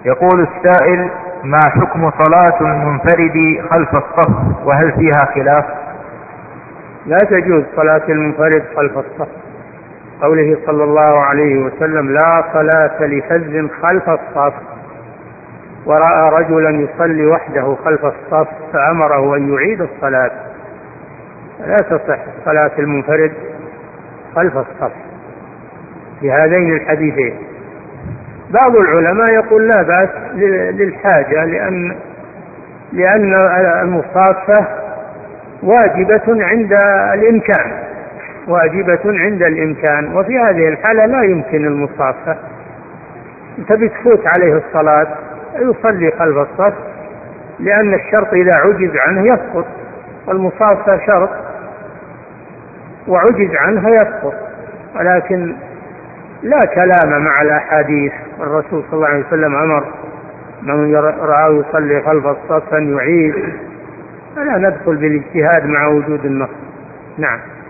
يقول السائل: ما حكم صلاة المنفرد خلف الصف، وهل فيها خلاف؟ لا تجوز صلاة المنفرد خلف الصف، قوله صلى الله عليه وسلم: لا صلاة لفذ خلف الصف. ورأى رجلا يصلي وحده خلف الصف فأمره أن يعيد الصلاة. لا تصح صلاة المنفرد خلف الصف في هذين الحديثين. بعض العلماء يقول لا بأس للحاجة، لأن المصافة واجبة عند الإمكان، وفي هذه الحالة لا يمكن المصافة. أنت بتفوت عليه الصلاة يصلي خلف الصف، لأن الشرط إذا عجز عنه يسقط، والمصافة شرط وعجز عنها يسقط. ولكن لا كلام مع الأحاديث، الرسول صلى الله عليه وسلم أمر من رآه يصلي خلف الصف أن يعيد، فلا ندخل بالاجتهاد مع وجود النص. نعم.